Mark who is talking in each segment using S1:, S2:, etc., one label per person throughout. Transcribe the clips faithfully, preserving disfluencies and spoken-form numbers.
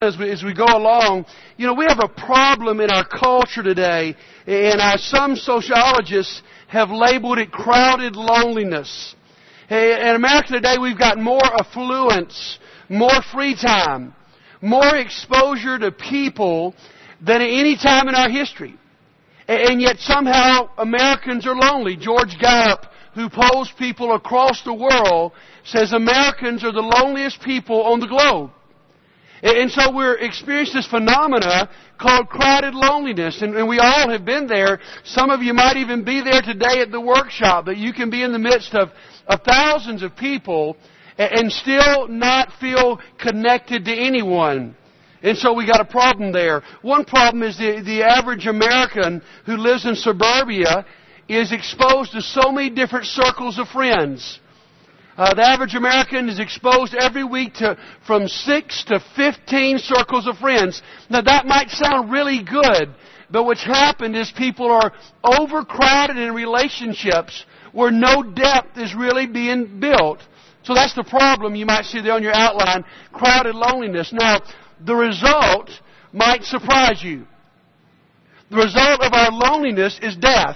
S1: As we, as we go along, you know, we have a problem in our culture today, and uh, some sociologists have labeled it crowded loneliness. Hey, in America today, we've got more affluence, more free time, more exposure to people than at any time in our history. And yet somehow Americans are lonely. George Gallup, who polls people across the world, says Americans are the loneliest people on the globe. And so we're experiencing this phenomena called crowded loneliness. And we all have been there. Some of you might even be there today at the workshop, that you can be in the midst of, of thousands of people and still not feel connected to anyone. And so we got a problem there. One problem is the, the average American who lives in suburbia is exposed to so many different circles of friends. Uh, the average American is exposed every week to from six to fifteen circles of friends. Now that might sound really good, but what's happened is people are overcrowded in relationships where no depth is really being built. So that's the problem you might see there on your outline, crowded loneliness. Now, the result might surprise you. The result of our loneliness is death,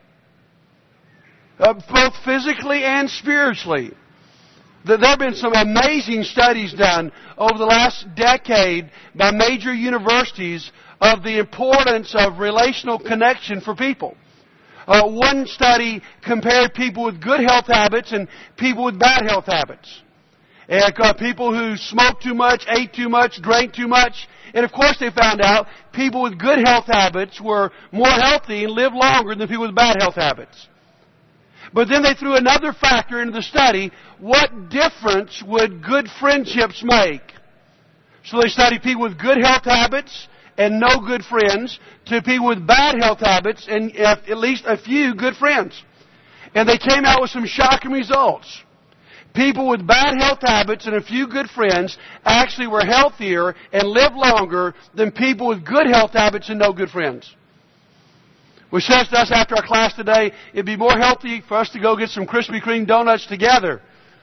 S1: uh, both physically and spiritually. There have been some amazing studies done over the last decade by major universities of the importance of relational connection for people. Uh, one study compared people with good health habits and people with bad health habits. And uh, people who smoked too much, ate too much, drank too much. And of course they found out people with good health habits were more healthy and lived longer than people with bad health habits. But then they threw another factor into the study. What difference would good friendships make? So they studied people with good health habits and no good friends to people with bad health habits and at least a few good friends. And they came out with some shocking results. People with bad health habits and a few good friends actually were healthier and lived longer than people with good health habits and no good friends. Which says to us after our class today, it'd be more healthy for us to go get some Krispy Kreme donuts together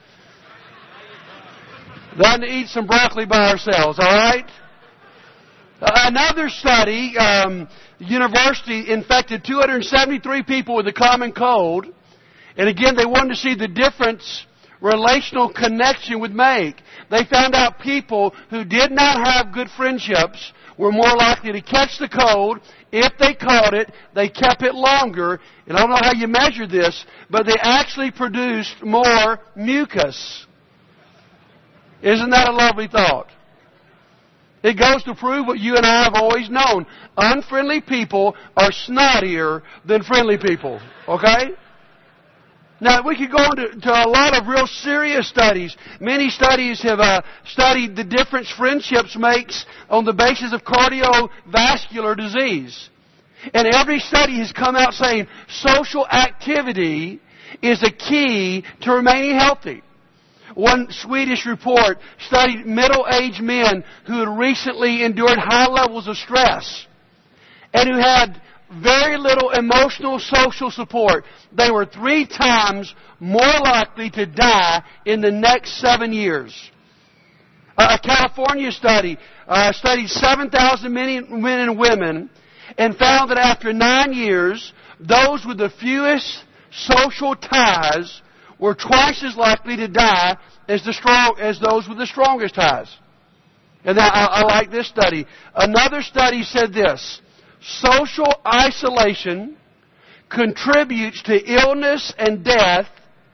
S1: than to eat some broccoli by ourselves, all right? Another study, um, university infected two hundred seventy-three people with the common cold. And again, they wanted to see the difference relational connection would make. They found out people who did not have good friendships were more likely to catch the cold. If they caught it, they kept it longer. And I don't know how you measure this, but they actually produced more mucus. Isn't that a lovely thought? It goes to prove what you and I have always known. Unfriendly people are snottier than friendly people. Okay? Now, we could go into to a lot of real serious studies. Many studies have uh, studied the difference friendships makes on the basis of cardiovascular disease. And every study has come out saying social activity is a key to remaining healthy. One Swedish report studied middle-aged men who had recently endured high levels of stress and who had very little emotional social support. They were three times more likely to die in the next seven years. A California study uh, studied seven thousand men and women and found that after nine years, those with the fewest social ties were twice as likely to die as the strong as those with the strongest ties. And I, I like this study. Another study said this: social isolation contributes to illness and death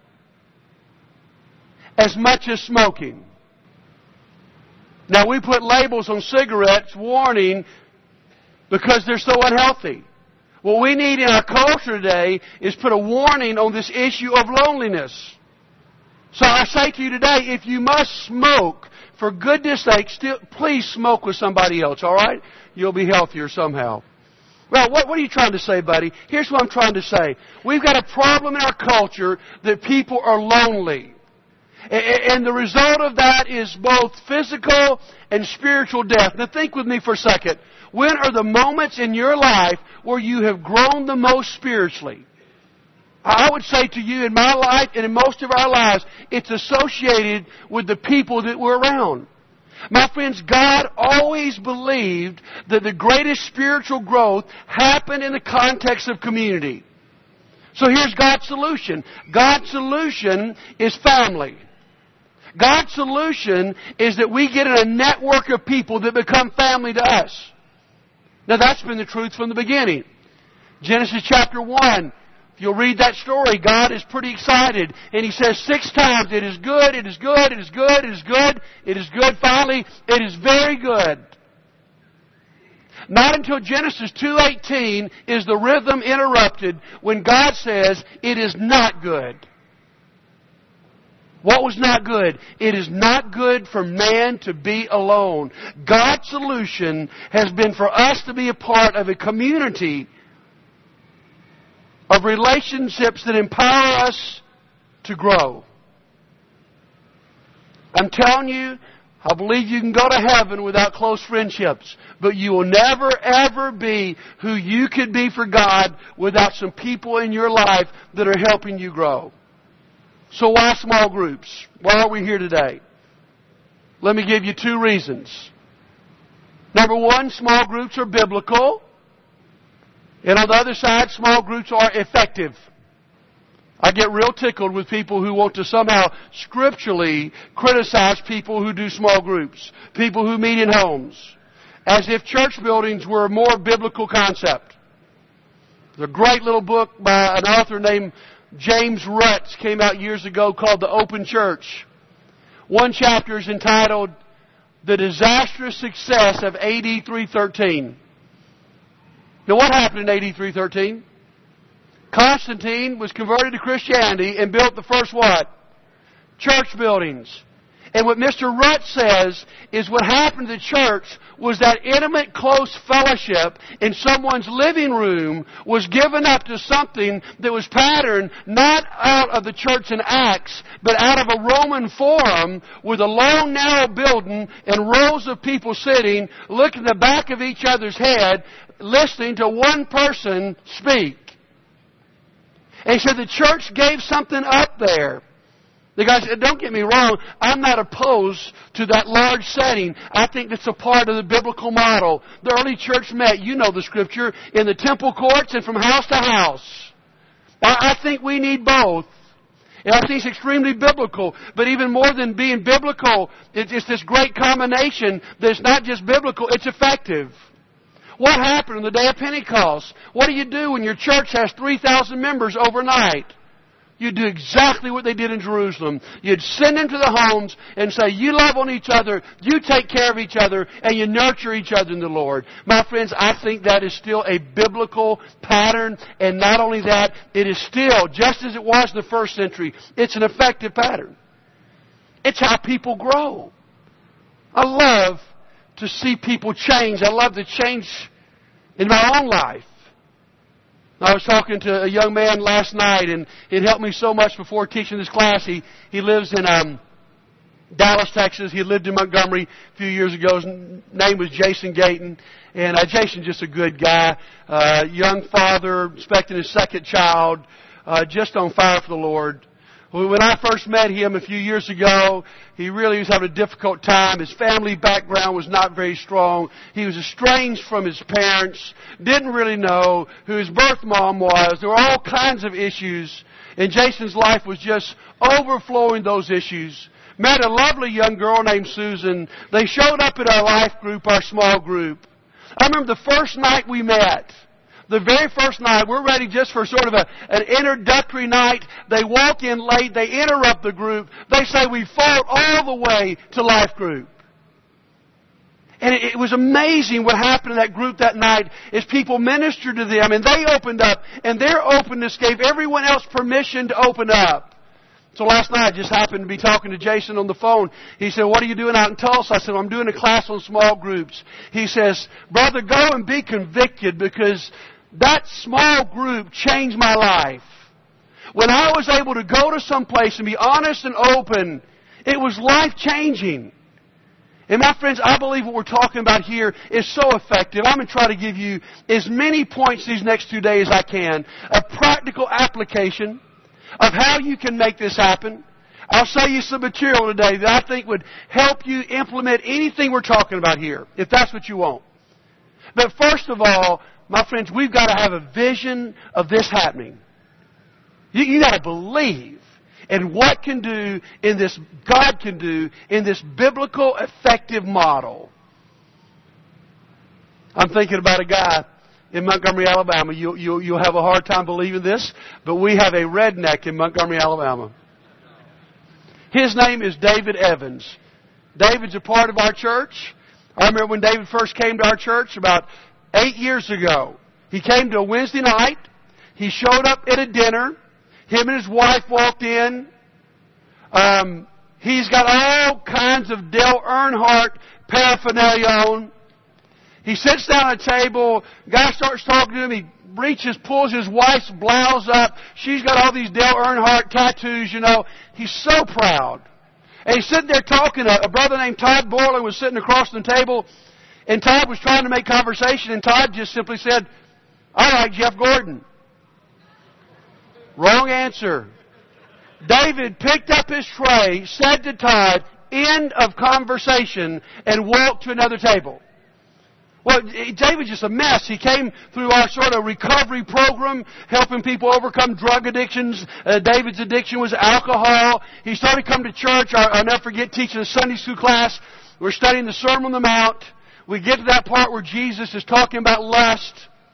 S1: as much as smoking. Now, we put labels on cigarettes warning because they're so unhealthy. What we need in our culture today is put a warning on this issue of loneliness. So I say to you today, if you must smoke, for goodness sake, still, please smoke with somebody else, all right? You'll be healthier somehow. Well, what, what are you trying to say, buddy? Here's what I'm trying to say. We've got a problem in our culture that people are lonely. And the result of that is both physical and spiritual death. Now think with me for a second. When are the moments in your life where you have grown the most spiritually? I would say to you, in my life and in most of our lives, it's associated with the people that we're around. My friends, God always believed that the greatest spiritual growth happened in the context of community. So here's God's solution. God's solution is family. God's solution is that we get in a network of people that become family to us. Now that's been the truth from the beginning. Genesis chapter one. If you'll read that story, God is pretty excited. And He says six times, it is good, it is good, it is good, it is good, it is good. Finally, it is very good. Not until Genesis two eighteen is the rhythm interrupted when God says, it is not good. What was not good? It is not good for man to be alone. God's solution has been for us to be a part of a community of relationships that empower us to grow. I'm telling you, I believe you can go to heaven without close friendships, but you will never ever be who you could be for God without some people in your life that are helping you grow. So why small groups? Why are we here today? Let me give you two reasons. Number one, small groups are biblical. And on the other side, small groups are effective. I get real tickled with people who want to somehow scripturally criticize people who do small groups, people who meet in homes, as if church buildings were a more biblical concept. There's a great little book by an author named James Rutz came out years ago called The Open Church. One chapter is entitled The Disastrous Success of A D three thirteen. Now what happened in A D three thirteen? Constantine was converted to Christianity and built the first what? Church buildings. And what Mister Rutz says is what happened to the church was that intimate, close fellowship in someone's living room was given up to something that was patterned not out of the church in Acts, but out of a Roman forum with a long, narrow building and rows of people sitting, looking at the back of each other's head, listening to one person speak. And so the church gave something up there. The guy said, don't get me wrong, I'm not opposed to that large setting. I think that's a part of the biblical model. The early church met, you know the scripture, in the temple courts and from house to house. I think we need both. And I think it's extremely biblical. But even more than being biblical, it's this great combination that's not just biblical, it's effective. What happened on the day of Pentecost? What do you do when your church has three thousand members overnight? You do exactly what they did in Jerusalem. You'd send them to the homes and say, you love on each other, you take care of each other, and you nurture each other in the Lord. My friends, I think that is still a biblical pattern. And not only that, it is still, just as it was in the first century, it's an effective pattern. It's how people grow. I love to see people change. I love the change in my own life. I was talking to a young man last night, and it helped me so much before teaching this class. He he lives in um, Dallas, Texas. He had lived in Montgomery a few years ago. His name was Jason Gayton. And uh, Jason's just a good guy. Uh, young father, expecting his second child, uh, just on fire for the Lord. When I first met him a few years ago, he really was having a difficult time. His family background was not very strong. He was estranged from his parents, didn't really know who his birth mom was. There were all kinds of issues, and Jason's life was just overflowing those issues. Met a lovely young girl named Susan. They showed up at our life group, our small group. I remember the first night we met. The very first night, we're ready just for sort of a, an introductory night. They walk in late. They interrupt the group. They say, we fought all the way to life group. And it, it was amazing what happened in that group that night as people ministered to them. And they opened up. And their openness gave everyone else permission to open up. So last night I just happened to be talking to Jason on the phone. He said, what are you doing out in Tulsa? I said, I'm doing a class on small groups. He says, brother, go and be convicted, because that small group changed my life. When I was able to go to some place and be honest and open, it was life-changing. And my friends, I believe what we're talking about here is so effective. I'm going to try to give you as many points these next two days as I can, a practical application of how you can make this happen. I'll show you some material today that I think would help you implement anything we're talking about here, if that's what you want. But first of all, my friends, we've got to have a vision of this happening. You, you got to believe in what can do in this, God can do in this biblical effective model. I'm thinking about a guy in Montgomery, Alabama. You, you, you'll have a hard time believing this, but we have a redneck in Montgomery, Alabama. His name is David Evans. David's a part of our church. I remember when David first came to our church about eight years ago. He came to a Wednesday night. He showed up at a dinner. Him and his wife walked in. Um, he's got all kinds of Dale Earnhardt paraphernalia on. He sits down at a table. Guy starts talking to him. He reaches, pulls his wife's blouse up. She's got all these Dale Earnhardt tattoos, you know. He's so proud. And he's sitting there talking. A, a brother named Todd Borland was sitting across the table. And Todd was trying to make conversation. And Todd just simply said, "I like Jeff Gordon." Wrong answer. David picked up his tray, said to Todd, "End of conversation," and walked to another table. Well, David's just a mess. He came through our sort of recovery program, helping people overcome drug addictions. Uh, David's addiction was alcohol. He started coming to church. I, I'll never forget teaching a Sunday school class. We're studying the Sermon on the Mount. We get to that part where Jesus is talking about lust.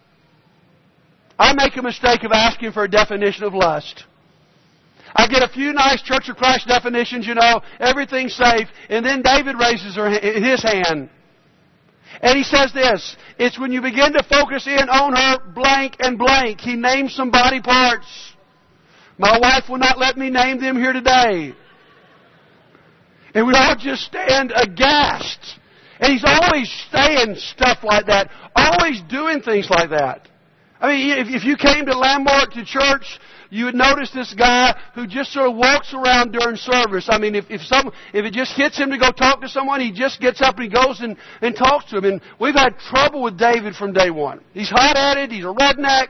S1: I make a mistake of asking for a definition of lust. I get a few nice Church of Christ definitions, you know, everything's safe. And then David raises her, his hand. And he says this, it's when you begin to focus in on her blank and blank. He names some body parts. My wife will not let me name them here today. And we all just stand aghast. And he's always saying stuff like that, always doing things like that. I mean, if, if you came to Landmark to church, you would notice this guy who just sort of walks around during service. I mean, if if some if it just hits him to go talk to someone, he just gets up and he goes and, and talks to him. And we've had trouble with David from day one. He's hot-headed. He's a redneck.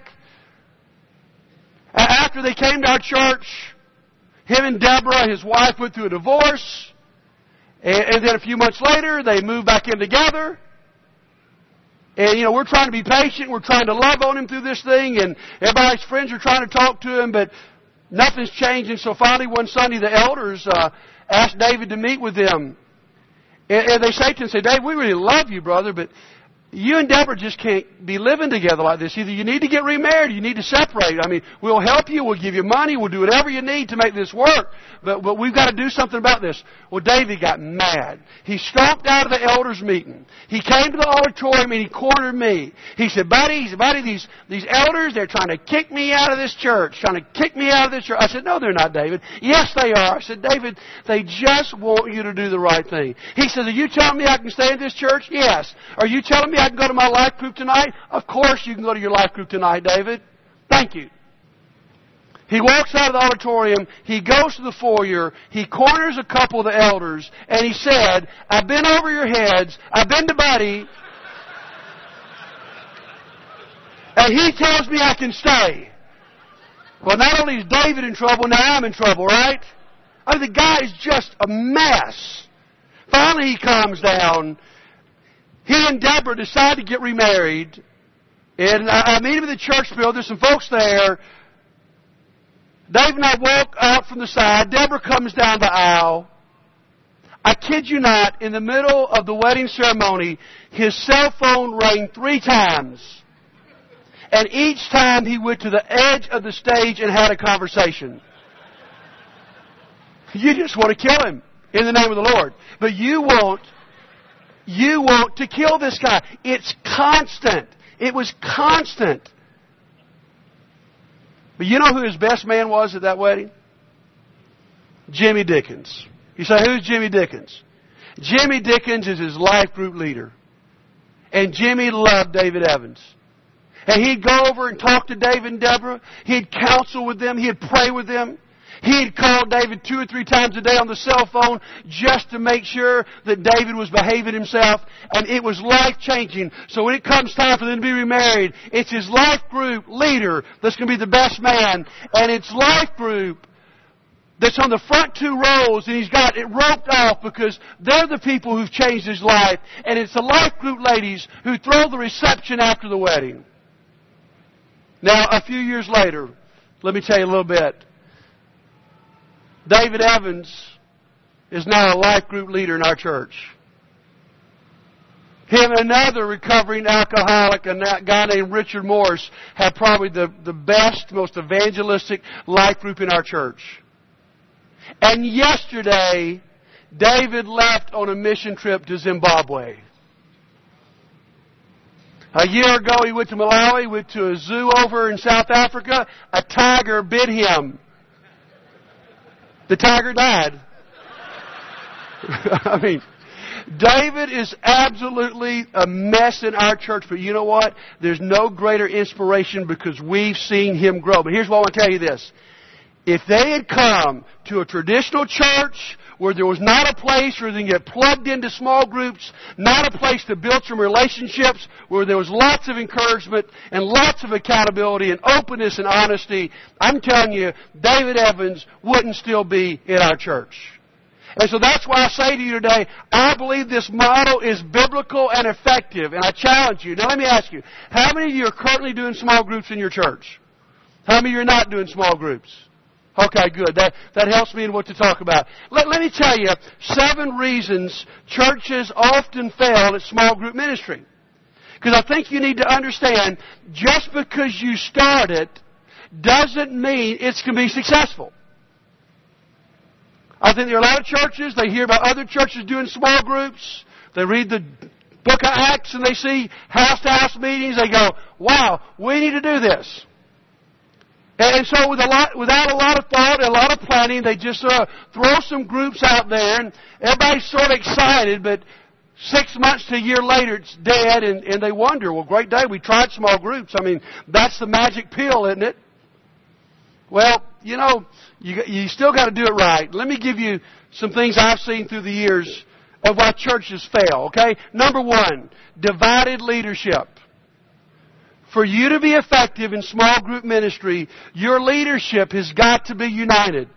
S1: After they came to our church, him and Deborah, his wife, went through a divorce. And, and then a few months later, they moved back in together. And, you know, we're trying to be patient. We're trying to love on him through this thing. And everybody's friends are trying to talk to him, but nothing's changing. So finally, one Sunday, the elders uh, asked David to meet with them. And, and they say to him, say, "Dave, we really love you, brother, but you and Deborah just can't be living together like this. Either you need to get remarried or you need to separate. I mean, we'll help you. We'll give you money. We'll do whatever you need to make this work. But, but we've got to do something about this." Well, David got mad. He stomped out of the elders' meeting. He came to the auditorium and he cornered me. He said, buddy, he said, buddy, these, these elders, they're trying to kick me out of this church. Trying to kick me out of this church. I said, "No, they're not, David." "Yes, they are." I said, "David, they just want you to do the right thing." He said, "Are you telling me I can stay in this church?" "Yes." "Are you telling me I can go to my life group tonight?" "Of course you can go to your life group tonight, David." "Thank you." He walks out of the auditorium. He goes to the foyer. He corners a couple of the elders. And he said, "I've been over your heads. I've been to Buddy. And he tells me I can stay." Well, not only is David in trouble, now I'm in trouble, right? I mean, the guy is just a mess. Finally, he calms down. He and Deborah decide to get remarried. And I meet him in the church building. There's some folks there. Dave and I walk out from the side. Deborah comes down the aisle. I kid you not, in the middle of the wedding ceremony, his cell phone rang three times. And each time he went to the edge of the stage and had a conversation. You just want to kill him in the name of the Lord. But you want, you want to kill this guy. It's constant. It was constant. But you know who his best man was at that wedding? Jimmy Dickens. You say, who's Jimmy Dickens? Jimmy Dickens is his life group leader. And Jimmy loved David Evans. And he'd go over and talk to David and Deborah. He'd counsel with them. He'd pray with them. He'd call David two or three times a day on the cell phone just to make sure that David was behaving himself. And it was life-changing. So when it comes time for them to be remarried, it's his life group leader that's going to be the best man. And it's life group that's on the front two rows, and he's got it roped off because they're the people who've changed his life, and it's the life group ladies who throw the reception after the wedding. Now, a few years later, let me tell you a little bit. David Evans is now a life group leader in our church. Him and another recovering alcoholic, a guy named Richard Morris, have probably the, the best, most evangelistic life group in our church. And yesterday, David left on a mission trip to Zimbabwe. A year ago, he went to Malawi, went to a zoo over in South Africa. A tiger bit him. The tiger died. I mean, David is absolutely a mess in our church, but you know what? There's no greater inspiration because we've seen him grow. But here's what I want to tell you this. If they had come to a traditional church where there was not a place where they can get plugged into small groups, not a place to build some relationships, where there was lots of encouragement and lots of accountability and openness and honesty, I'm telling you, David Evans wouldn't still be in our church. And so that's why I say to you today, I believe this model is biblical and effective, and I challenge you. Now let me ask you, how many of you are currently doing small groups in your church? How many of you are not doing small groups? Okay, good. That that helps me in what to talk about. Let, let me tell you seven reasons churches often fail at small group ministry. Because I think you need to understand, just because you start it doesn't mean it's going to be successful. I think there are a lot of churches, they hear about other churches doing small groups. They read the book of Acts and they see house-to-house meetings. They go, wow, we need to do this. And so with a lot, without a lot of thought and a lot of planning, they just uh, throw some groups out there, and everybody's sort of excited, but six months to a year later, it's dead, and, and they wonder, well, great day, we tried small groups. I mean, that's the magic pill, isn't it? Well, you know, you, you still got to do it right. Let me give you some things I've seen through the years of why churches fail, okay? Number one, divided leadership. For you to be effective in small group ministry, your leadership has got to be united.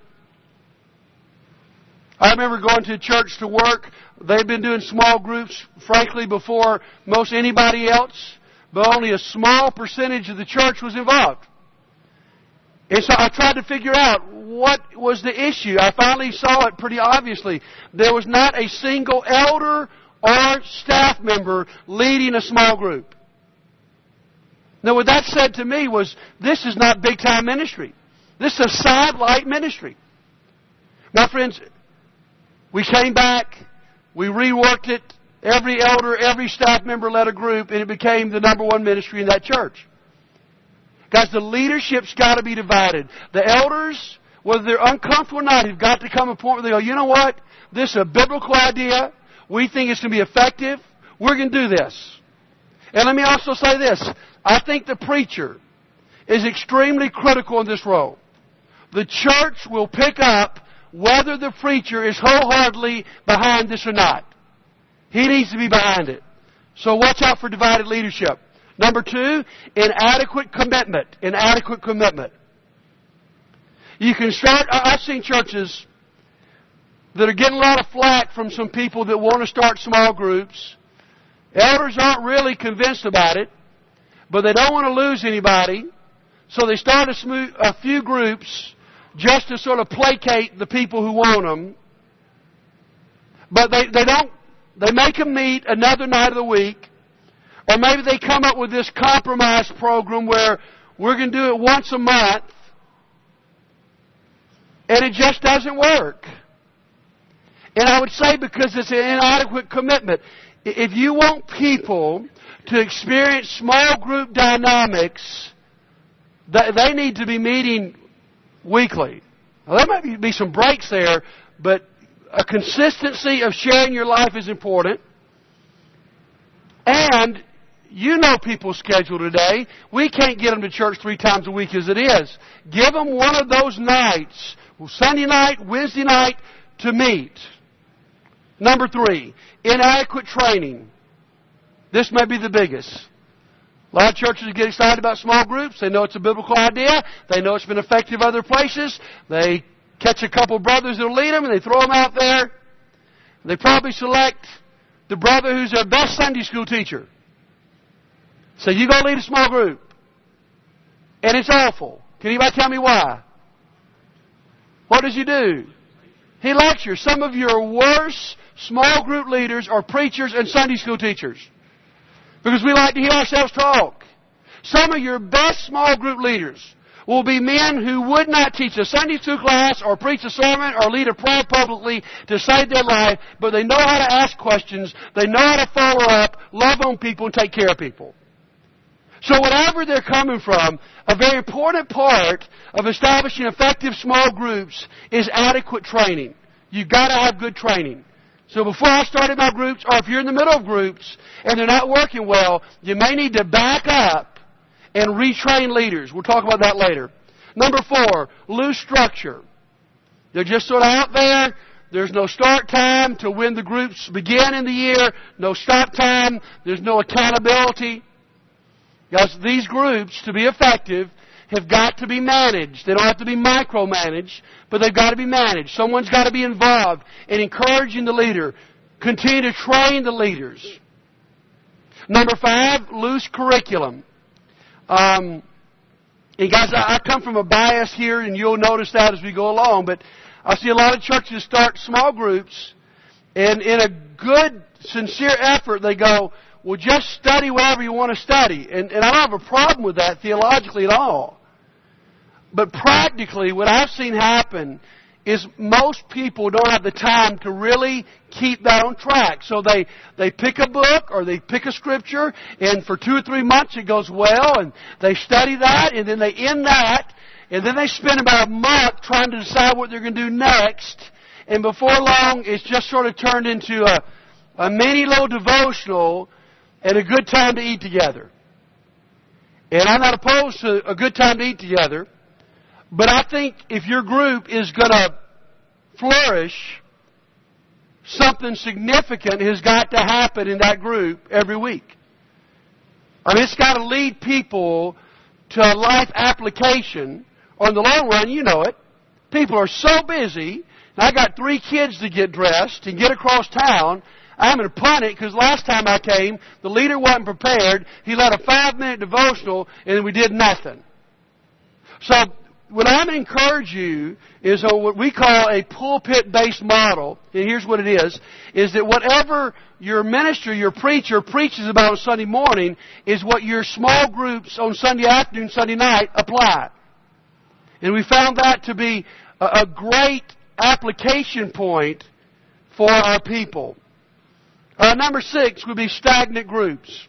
S1: I remember going to church to work. They've been doing small groups, frankly, before most anybody else, but only a small percentage of the church was involved. And so I tried to figure out what was the issue. I finally saw it pretty obviously. There was not a single elder or staff member leading a small group. Now, what that said to me was, this is not big-time ministry. This is a sidelight ministry. My friends, we came back, we reworked it, every elder, every staff member led a group, and it became the number one ministry in that church. Guys, the leadership's got to be divided. The elders, whether they're uncomfortable or not, have got to come to a point where they go, you know what? This is a biblical idea. We think it's going to be effective. We're going to do this. And let me also say this. I think the preacher is extremely critical in this role. The church will pick up whether the preacher is wholeheartedly behind this or not. He needs to be behind it. So watch out for divided leadership. Number two, inadequate commitment. Inadequate commitment. You can start, I've seen churches that are getting a lot of flack from some people that want to start small groups. Elders aren't really convinced about it, but they don't want to lose anybody, so they start a, smooth, a few groups just to sort of placate the people who want them. But they, they don't, they make them meet another night of the week, or maybe they come up with this compromise program where we're going to do it once a month, and it just doesn't work. And I would say because it's an inadequate commitment. If you want people to experience small group dynamics, they need to be meeting weekly. Now, there might be some breaks there, but a consistency of sharing your life is important. And you know people's schedule today. We can't get them to church three times a week as it is. Give them one of those nights, Sunday night, Wednesday night, to meet. Number three, inadequate training. This may be the biggest. A lot of churches get excited about small groups. They know it's a biblical idea. They know it's been effective other places. They catch a couple brothers that'll lead them, and they throw them out there. They probably select the brother who's their best Sunday school teacher. So you go lead a small group. And it's awful. Can anybody tell me why? What does he do? He lectures. Some of your worst small group leaders are preachers and Sunday school teachers. Because we like to hear ourselves talk. Some of your best small group leaders will be men who would not teach a Sunday school class or preach a sermon or lead a prayer publicly to save their life, but they know how to ask questions, they know how to follow up, love on people, and take care of people. So whatever they're coming from, a very important part of establishing effective small groups is adequate training. You've got to have good training. So before I started my groups, or if you're in the middle of groups and they're not working well, you may need to back up and retrain leaders. We'll talk about that later. Number four, loose structure. They're just sort of out there. There's no start time to when the groups begin in the year. No stop time. There's no accountability. Because these groups, to be effective, have got to be managed. They don't have to be micromanaged, but they've got to be managed. Someone's got to be involved in encouraging the leader. Continue to train the leaders. Number five, loose curriculum. Um, and guys, I, I come from a bias here, and you'll notice that as we go along, but I see a lot of churches start small groups, and in a good, sincere effort, they go, well, just study whatever you want to study. And, and I don't have a problem with that theologically at all. But practically, what I've seen happen is most people don't have the time to really keep that on track. So they, they pick a book or they pick a scripture, and for two or three months it goes well, and they study that, and then they end that, and then they spend about a month trying to decide what they're going to do next, and before long it's just sort of turned into a, a mini little devotional and a good time to eat together. And I'm not opposed to a good time to eat together, but I think if your group is going to flourish, something significant has got to happen in that group every week. I mean, it's got to lead people to a life application. On the long run, you know it. People are so busy. And I got three kids to get dressed and get across town. I'm going to punt it because last time I came, the leader wasn't prepared. He led a five-minute devotional, and we did nothing. So what I'm going to encourage you is on what we call a pulpit-based model. And here's what it is, is that whatever your minister, your preacher preaches about on Sunday morning is what your small groups on Sunday afternoon, Sunday night apply. And we found that to be a great application point for our people. Uh, number six would be stagnant groups.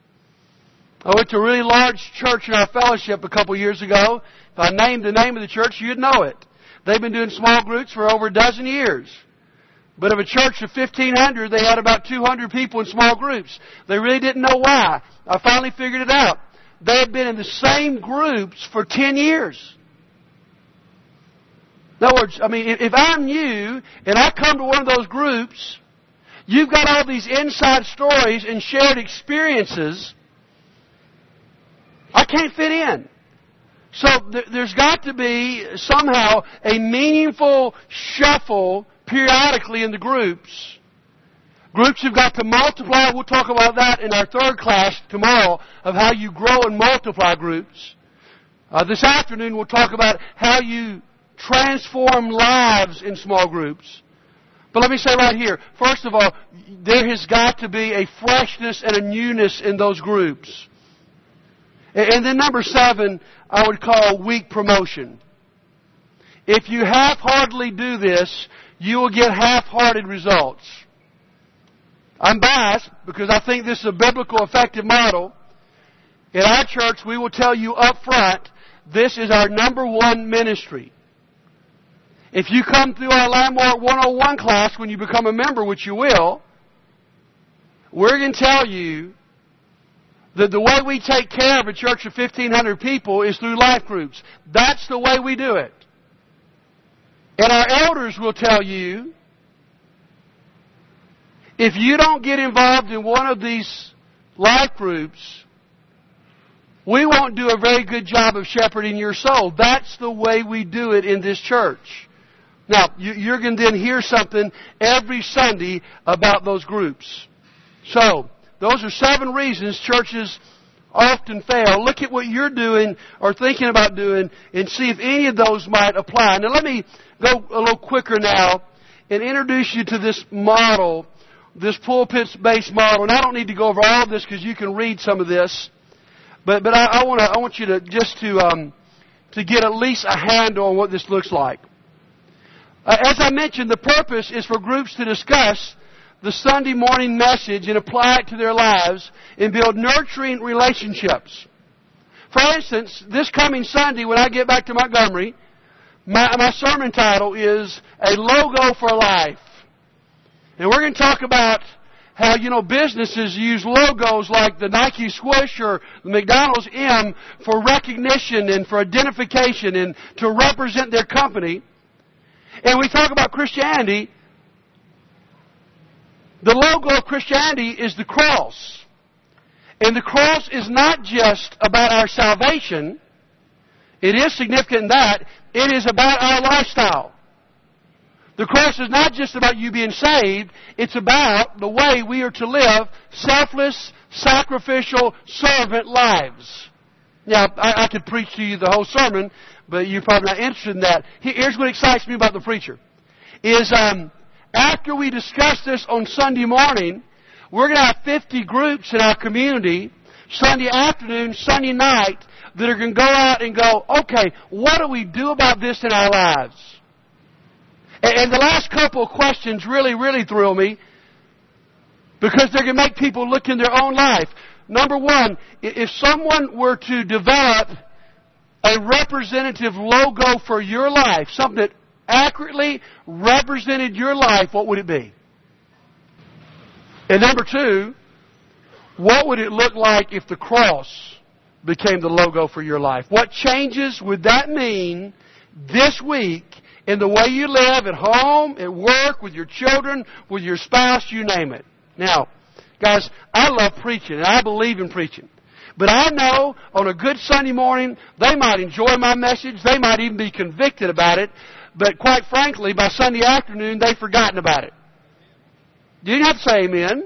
S1: I went to a really large church in our fellowship a couple years ago. If I named the name of the church, you'd know it. They've been doing small groups for over a dozen years. But of a church of fifteen hundred, they had about two hundred people in small groups. They really didn't know why. I finally figured it out. They had been in the same groups for ten years. In other words, I mean, if I'm you and I come to one of those groups, you've got all these inside stories and shared experiences. I can't fit in. So th- there's got to be somehow a meaningful shuffle periodically in the groups. Groups have got to multiply. We'll talk about that in our third class tomorrow of how you grow and multiply groups. Uh, this afternoon we'll talk about how you transform lives in small groups. But let me say right here, first of all, there has got to be a freshness and a newness in those groups. And then number seven, I would call weak promotion. If you half-heartedly do this, you will get half-hearted results. I'm biased because I think this is a biblical effective model. In our church, we will tell you up front, this is our number one ministry. If you come through our Landmark one oh one class when you become a member, which you will, we're going to tell you that the way we take care of a church of fifteen hundred people is through life groups. That's the way we do it. And our elders will tell you, if you don't get involved in one of these life groups, we won't do a very good job of shepherding your soul. That's the way we do it in this church. Now, you, you're going to then hear something every Sunday about those groups. So, those are seven reasons churches often fail. Look at what you're doing or thinking about doing and see if any of those might apply. Now, let me go a little quicker now and introduce you to this model, this pulpit-based model. And I don't need to go over all of this because you can read some of this. But but I, I want to I want you to just to um, to get at least a handle on what this looks like. Uh, as I mentioned, the purpose is for groups to discuss the Sunday morning message and apply it to their lives and build nurturing relationships. For instance, this coming Sunday when I get back to Montgomery, my, my sermon title is A Logo for Life. And we're going to talk about how, you know, businesses use logos like the Nike swoosh or the McDonald's M for recognition and for identification and to represent their company. And we talk about Christianity. The logo of Christianity is the cross. And the cross is not just about our salvation. It is significant in that. It is about our lifestyle. The cross is not just about you being saved. It's about the way we are to live selfless, sacrificial, servant lives. Now, I, I could preach to you the whole sermon, but you're probably not interested in that. Here's what excites me about the preacher. Is um, after we discuss this on Sunday morning, we're going to have fifty groups in our community, Sunday afternoon, Sunday night, that are going to go out and go, okay, what do we do about this in our lives? And the last couple of questions really, really thrill me because they're going to make people look in their own life. Number one, if someone were to develop a representative logo for your life, something that accurately represented your life, what would it be? And number two, what would it look like if the cross became the logo for your life? What changes would that mean this week in the way you live at home, at work, with your children, with your spouse, you name it? Now, guys, I love preaching, and I believe in preaching. But I know on a good Sunday morning, they might enjoy my message. They might even be convicted about it. But quite frankly, by Sunday afternoon, they've forgotten about it. You didn't have to say amen.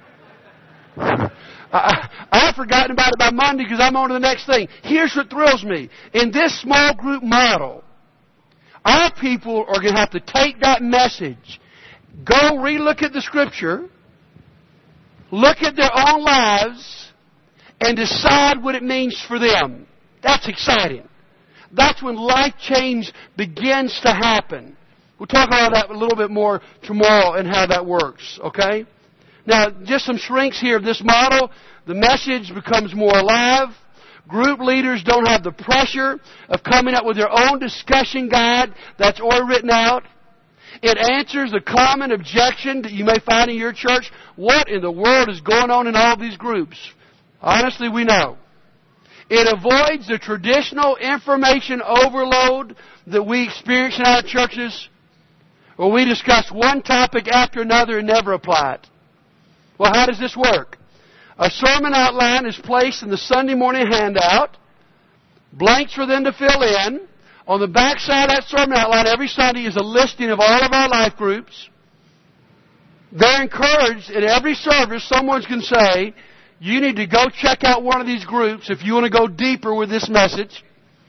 S1: I, I've forgotten about it by Monday because I'm on to the next thing. Here's what thrills me. In this small group model, our people are going to have to take that message, go re-look at the Scripture, look at their own lives, and decide what it means for them. That's exciting. That's when life change begins to happen. We'll talk about that a little bit more tomorrow and how that works, okay? Now, just some shrinks here of this model. The message becomes more alive. Group leaders don't have the pressure of coming up with their own discussion guide that's already written out. It answers the common objection that you may find in your church. What in the world is going on in all these groups? Honestly, we know. It avoids the traditional information overload that we experience in our churches, where we discuss one topic after another and never apply it. Well, how does this work? A sermon outline is placed in the Sunday morning handout. Blanks for them to fill in. On the back side of that sermon outline every Sunday is a listing of all of our life groups. They're encouraged in every service, someone's going to say, you need to go check out one of these groups if you want to go deeper with this message.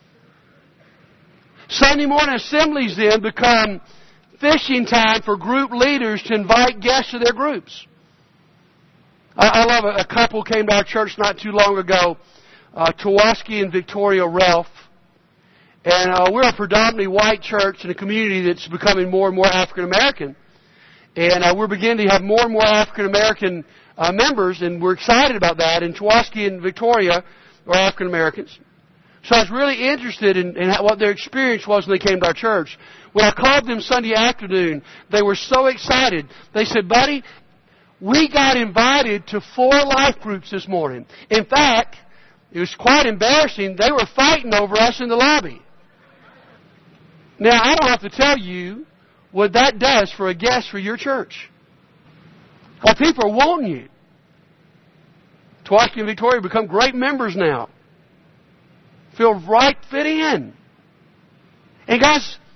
S1: Sunday morning assemblies then become fishing time for group leaders to invite guests to their groups. I, I love a, a couple came to our church not too long ago, uh, Tawaski and Victoria Ralph. And uh, we're a predominantly white church in a community that's becoming more and more African American. And uh, we're beginning to have more and more African American uh, members, and we're excited about that. And Tawaski and Victoria are African Americans. So I was really interested in, in what their experience was when they came to our church. When I called them Sunday afternoon, they were so excited. They said, buddy, we got invited to four life groups this morning. In fact, it was quite embarrassing. They were fighting over us in the lobby. Now, I don't have to tell you what that does for a guest for your church. Well, people are wanting you. Tawaski and Victoria become great members now. Feel right fit in. And guys,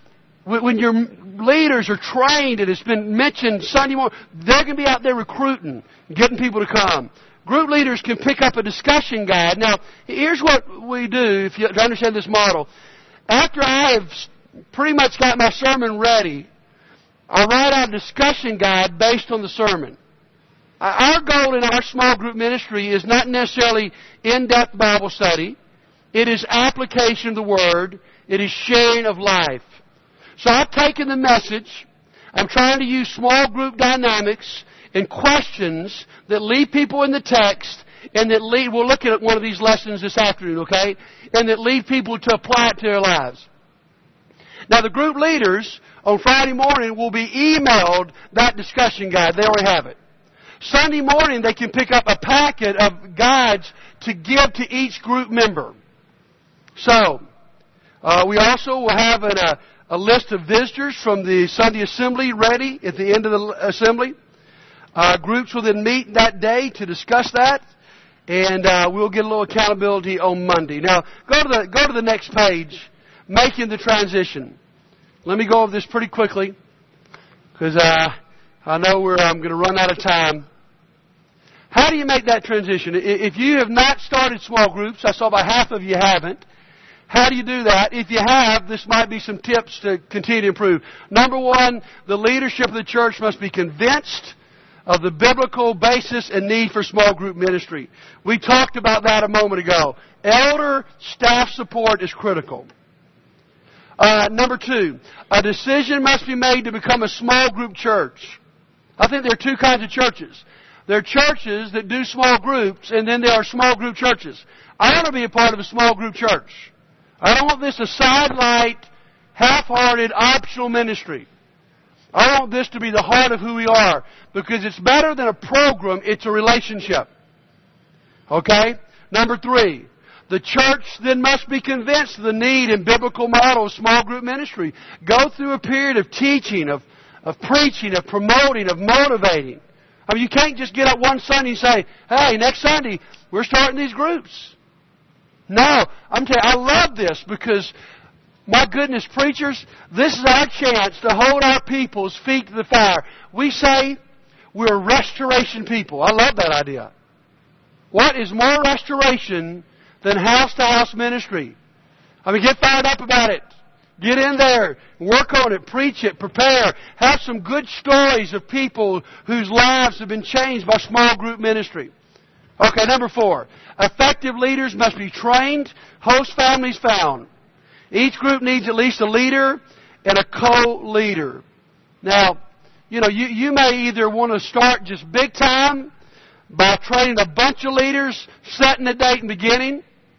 S1: when your leaders are trained, and it's been mentioned Sunday morning, they're going to be out there recruiting, getting people to come. Group leaders can pick up a discussion guide. Now, here's what we do, if you to understand this model. After I have pretty much got my sermon ready, I write out a discussion guide based on the sermon. Our goal in our small group ministry is not necessarily in-depth Bible study. It is application of the Word. It is sharing of life. So I've taken the message. I'm trying to use small group dynamics and questions that lead people in the text and that lead, we'll look at one of these lessons this afternoon, okay? And that lead people to apply it to their lives. Now the group leaders on Friday morning will be emailed that discussion guide. They already have it. Sunday morning they can pick up a packet of guides to give to each group member. So, uh, we also will have an, uh, a list of visitors from the Sunday assembly ready at the end of the assembly. Uh, groups will then meet that day to discuss that, and uh, we'll get a little accountability on Monday. Now, go to the go to the next page, making the transition. Let me go over this pretty quickly, because uh, I know we're I'm going to run out of time. How do you make that transition? If you have not started small groups, I saw about half of you haven't. How do you do that? If you have, this might be some tips to continue to improve. Number one, the leadership of the church must be convinced of the biblical basis and need for small group ministry. We talked about that a moment ago. Elder staff support is critical. Uh, number two, a decision must be made to become a small group church. I think there are two kinds of churches. There are churches that do small groups, and then there are small group churches. I want to be a part of a small group church. I don't want this a sidelight, half-hearted, optional ministry. I want this to be the heart of who we are, because it's better than a program, it's a relationship. Okay? Number three, the church then must be convinced of the need and biblical model of small group ministry. Go through a period of teaching, of, of preaching, of promoting, of motivating. I mean, you can't just get up one Sunday and say, hey, next Sunday, we're starting these groups. No, I'm telling you, I love this because, my goodness, preachers, this is our chance to hold our people's feet to the fire. We say we're restoration people. I love that idea. What is more restoration than house-to-house ministry? I mean, get fired up about it. Get in there, work on it, preach it, prepare. Have some good stories of people whose lives have been changed by small group ministry. Okay, number four. Effective leaders must be trained, host families found. Each group needs at least a leader and a co-leader. Now, you know, you, you may either want to start just big time by training a bunch of leaders, setting a date and beginning.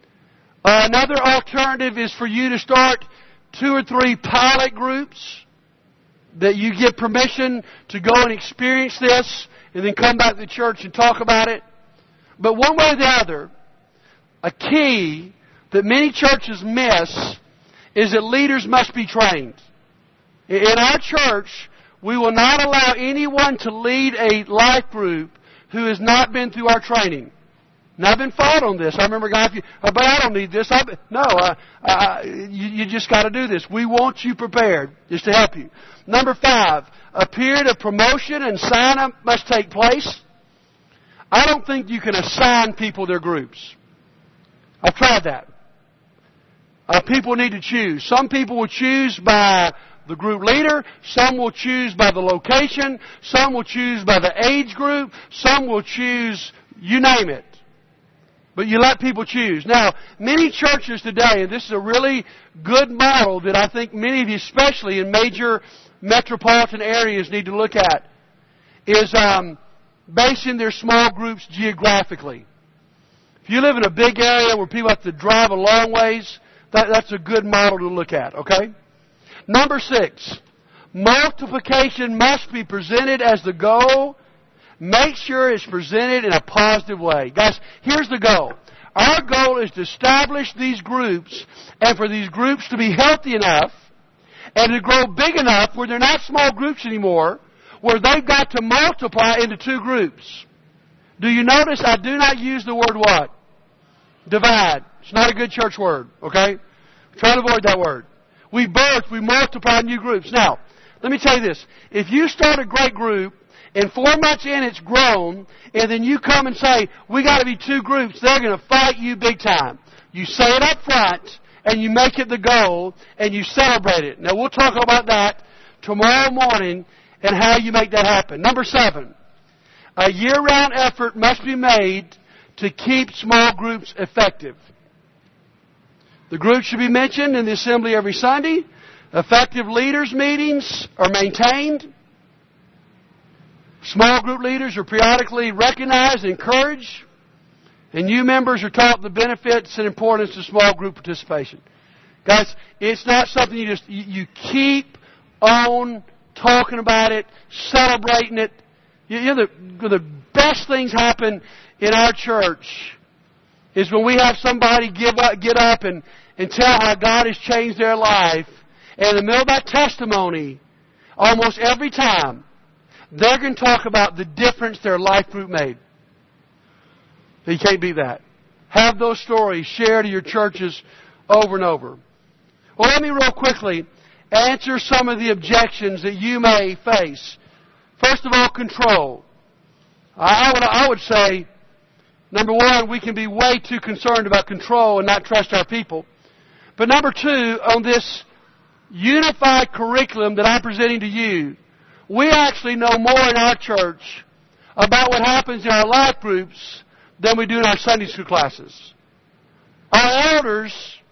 S1: Uh, another alternative is for you to start two or three pilot groups that you give permission to go and experience this and then come back to the church and talk about it. But one way or the other, a key that many churches miss is that leaders must be trained. In our church, we will not allow anyone to lead a life group who has not been through our training. Now, I've been fought on this. I remember going, oh, but I don't need this. I, no, uh, uh, you, you just got to do this. We want you prepared just to help you. Number five, a period of promotion and sign-up must take place. I don't think you can assign people their groups. I've tried that. Uh, people need to choose. Some people will choose by the group leader. Some will choose by the location. Some will choose by the age group. Some will choose, you name it. But you let people choose. Now, many churches today, and this is a really good model that I think many of you, especially in major metropolitan areas, need to look at, is um, basing their small groups geographically. If you live in a big area where people have to drive a long ways, that, that's a good model to look at, okay? Number six, multiplication must be presented as the goal. Make sure it's presented in a positive way. Guys, here's the goal. Our goal is to establish these groups and for these groups to be healthy enough and to grow big enough where they're not small groups anymore, where they've got to multiply into two groups. Do you notice I do not use the word what? Divide. It's not a good church word, okay? Try to avoid that word. we birth, we multiply new groups. Now, let me tell you this. If you start a great group, and four months in it's grown, and then you come and say, we got to be two groups, they're going to fight you big time. You say it up front, and you make it the goal, and you celebrate it. Now, we'll talk about that tomorrow morning and how you make that happen. Number seven, a year-round effort must be made to keep small groups effective. The group should be mentioned in the assembly every Sunday. Effective leaders' meetings are maintained. Small group leaders are periodically recognized and encouraged. And new members are taught the benefits and importance of small group participation. Guys, it's not something you just, you, you keep on talking about it, celebrating it. You know, the, the best things happen in our church is when we have somebody give up, get up and, and tell how God has changed their life. And in the middle of that testimony, almost every time, they're going to talk about the difference their life group made. You can't beat that. Have those stories shared to your churches over and over. Well, let me real quickly answer some of the objections that you may face. First of all, control. I would, I would say, number one, we can be way too concerned about control and not trust our people. But number two, on this unified curriculum that I'm presenting to you, we actually know more in our church about what happens in our life groups than we do in our Sunday school classes. Our elders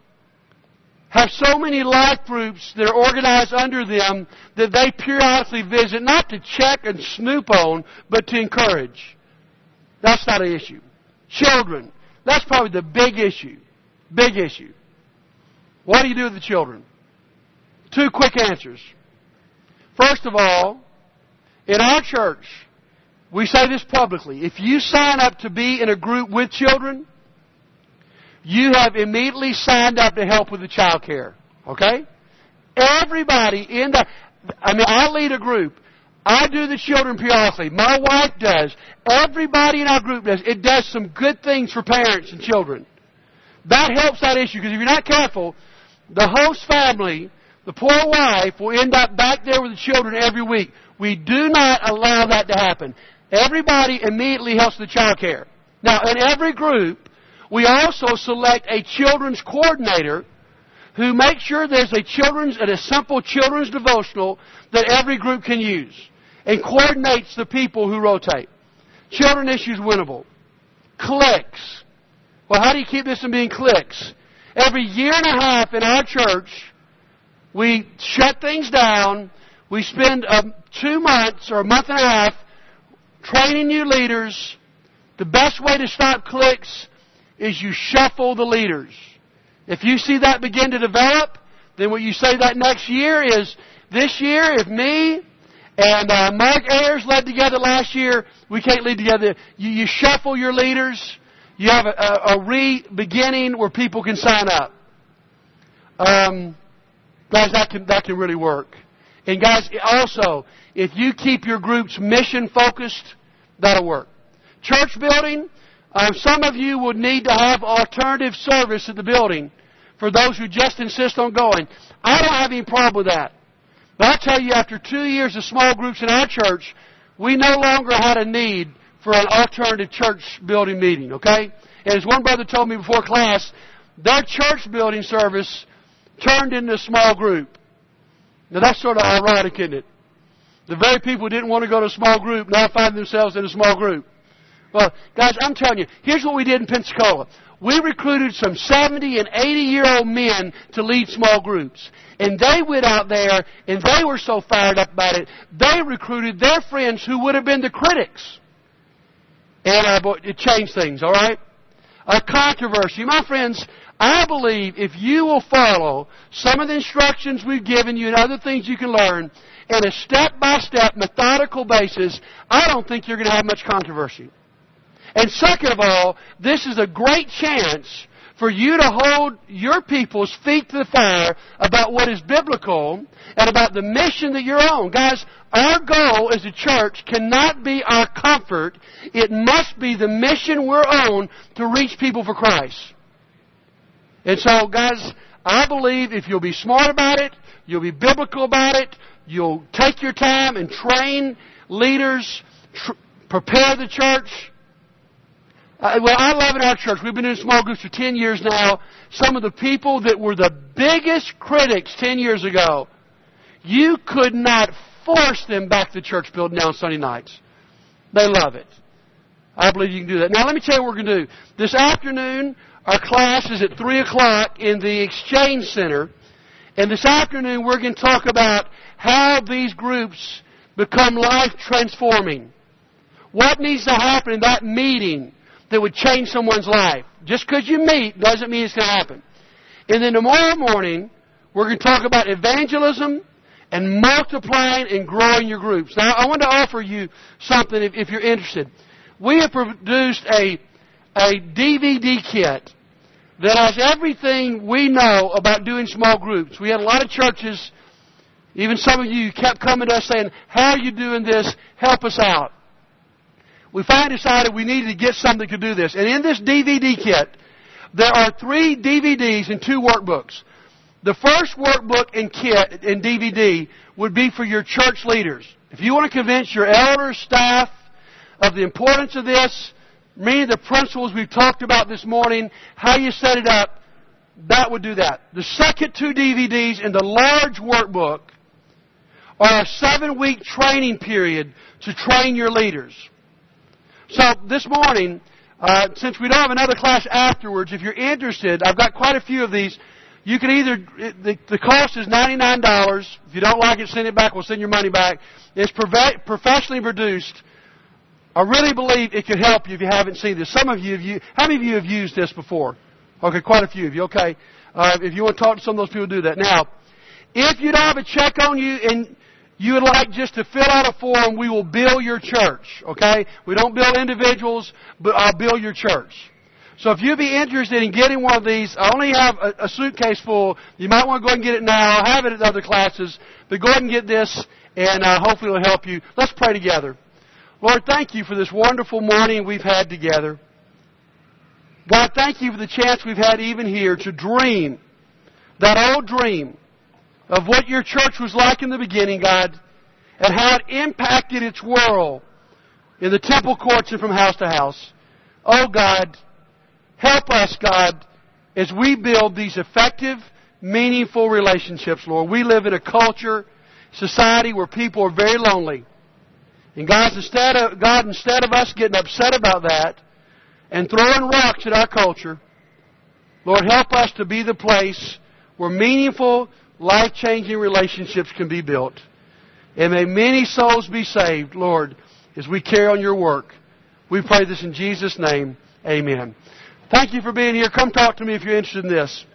S1: have so many life groups that are organized under them that they periodically visit, not to check and snoop on, but to encourage. That's not an issue. Children, that's probably the big issue. Big issue. What do you do with the children? Two quick answers. First of all, in our church, we say this publicly. If you sign up to be in a group with children, you have immediately signed up to help with the child care. Okay? Everybody in the... I mean, I lead a group. I do the children periodically. My wife does. Everybody in our group does. It does some good things for parents and children. That helps that issue, because if you're not careful, the host family, the poor wife, will end up back there with the children every week. We do not allow that to happen. Everybody immediately helps with the child care. Now, in every group, we also select a children's coordinator who makes sure there's a children's and a simple children's devotional that every group can use and coordinates the people who rotate. Children issues winnable. Cliques. Well, how do you keep this from being cliques? Every year and a half in our church, we shut things down. We spend um, two months or a month and a half training new leaders. The best way to stop cliques is you shuffle the leaders. If you see that begin to develop, then what you say that next year is, this year, if me and uh, Mark Ayers led together last year, we can't lead together. You, you shuffle your leaders. You have a, a, a re-beginning where people can sign up. Um, guys, that can, that can really work. And guys, also, if you keep your groups mission-focused, that'll work. Church building, um, some of you would need to have alternative service at the building for those who just insist on going. I don't have any problem with that. But I'll tell you, after two years of small groups in our church, we no longer had a need for an alternative church building meeting, okay? And as one brother told me before class, their church building service turned into a small group. Now that's sort of ironic, isn't it? The very people who didn't want to go to a small group now find themselves in a small group. Well, guys, I'm telling you, here's what we did in Pensacola. We recruited some seventy and eighty-year-old men to lead small groups. And they went out there, and they were so fired up about it, they recruited their friends who would have been the critics. And uh, it changed things, all right? A controversy. My friends, I believe if you will follow some of the instructions we've given you and other things you can learn in a step-by-step, methodical basis, I don't think you're going to have much controversy. And second of all, this is a great chance for you to hold your people's feet to the fire about what is biblical and about the mission that you're on. Guys, our goal as a church cannot be our comfort. It must be the mission we're on to reach people for Christ. And so, guys, I believe if you'll be smart about it, you'll be biblical about it, you'll take your time and train leaders, tr- prepare the church. Uh, well, I love in our church, we've been in small groups for ten years now. Some of the people that were the biggest critics ten years ago, you could not force them back to the church building now on Sunday nights. They love it. I believe you can do that. Now, let me tell you what we're going to do. This afternoon, our class is at three o'clock in the Exchange Center. And this afternoon, we're going to talk about how these groups become life-transforming. What needs to happen in that meeting that would change someone's life? Just because you meet doesn't mean it's going to happen. And then tomorrow morning, we're going to talk about evangelism and multiplying and growing your groups. Now, I want to offer you something if, if you're interested. We have produced a, a D V D kit that has everything we know about doing small groups. We had a lot of churches, even some of you kept coming to us saying, how are you doing this? Help us out. We finally decided we needed to get something to do this. And in this D V D kit, there are three D V Ds and two workbooks. The first workbook and kit and D V D would be for your church leaders. If you want to convince your elders, staff, of the importance of this, many of the principles we've talked about this morning, how you set it up, that would do that. The second two D V Ds and the large workbook are a seven-week training period to train your leaders. So this morning, uh, since we don't have another class afterwards, if you're interested, I've got quite a few of these. You can either, the, the cost is ninety-nine dollars. If you don't like it, send it back. We'll send your money back. It's prof- professionally produced. I really believe it could help you if you haven't seen this. Some of you have used, how many of you have used this before? Okay, quite a few of you, okay? Uh, if you want to talk to some of those people, do that. Now, if you don't have a check on you and you would like just to fill out a form, we will bill your church, okay? We don't bill individuals, but I'll bill your church. So if you'd be interested in getting one of these, I only have a, a suitcase full. You might want to go ahead and get it now. I'll have it at other classes. But go ahead and get this, and uh, hopefully it'll help you. Let's pray together. Lord, thank you for this wonderful morning we've had together. God, thank you for the chance we've had even here to dream that old dream of what your church was like in the beginning, God, and how it impacted its world in the temple courts and from house to house. Oh, God, help us, God, as we build these effective, meaningful relationships, Lord. We live in a culture, society where people are very lonely. And God, instead of, God, instead of us getting upset about that and throwing rocks at our culture, Lord, help us to be the place where meaningful, life-changing relationships can be built. And may many souls be saved, Lord, as we carry on your work. We pray this in Jesus' name. Amen. Thank you for being here. Come talk to me if you're interested in this.